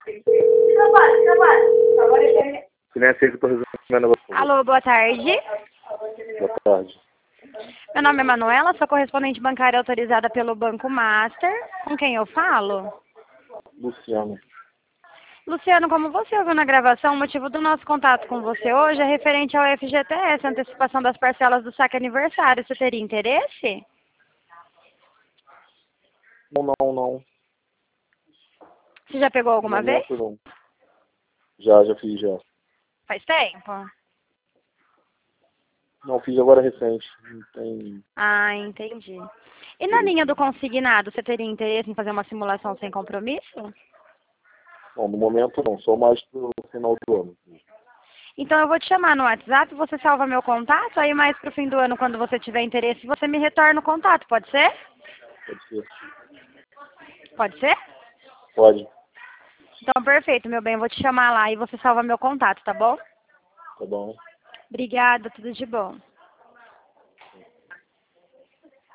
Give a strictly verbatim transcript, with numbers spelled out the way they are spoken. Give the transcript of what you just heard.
Silêncio aí que eu tô resolvendo. Alô, boa tarde. Boa tarde. Meu nome é Manuela, sou correspondente bancária autorizada pelo Banco Master. Com quem eu falo? Luciano. Luciano, como você ouviu na gravação, o motivo do nosso contato com você hoje é referente ao F G T S, antecipação das parcelas do saque aniversário. Você teria interesse? Não, não, não. Você já pegou alguma vez? Momento, não. Já, já fiz, já. Faz tempo? Não, fiz agora recente. Não tem... Ah, entendi. E na linha do consignado, você teria interesse em fazer uma simulação sem compromisso? Não, no momento não. Só mais pro final do ano. Então eu vou te chamar no WhatsApp, você salva meu contato, aí mais pro fim do ano, quando você tiver interesse, você me retorna o contato, pode ser? Pode ser. Pode ser? Pode. Então perfeito, meu bem, eu vou te chamar lá e você salva meu contato, tá bom? Tá bom. Obrigada, tudo de bom.